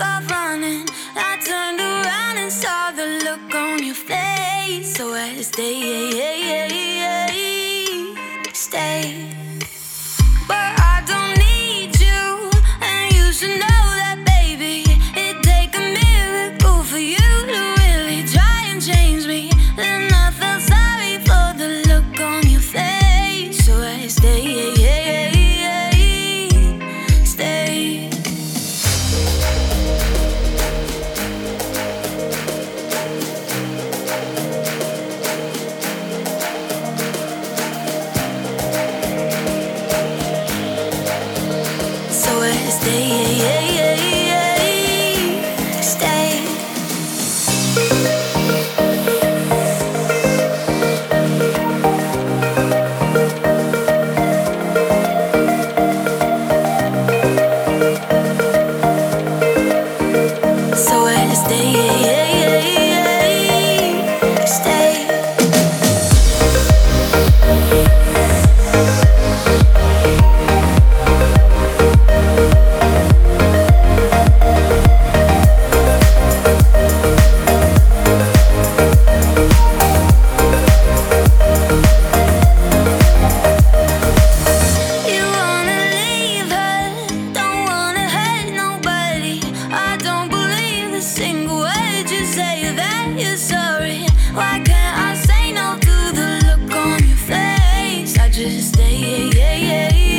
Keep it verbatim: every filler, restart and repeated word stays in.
off running. I turned around and saw the look on your face. So I stay, stay. But I don't need you, and you should know that, baby. It'd take a miracle for you to really try and change me. Then I felt sorry for the look on your face. So I stay, stay. So I stay, stay. So I stay, stay. You wanna leave her, don't wanna hurt nobody. I don't believe a single word you say that you're sorry. Why can't I say no to the look on your face? I just stay,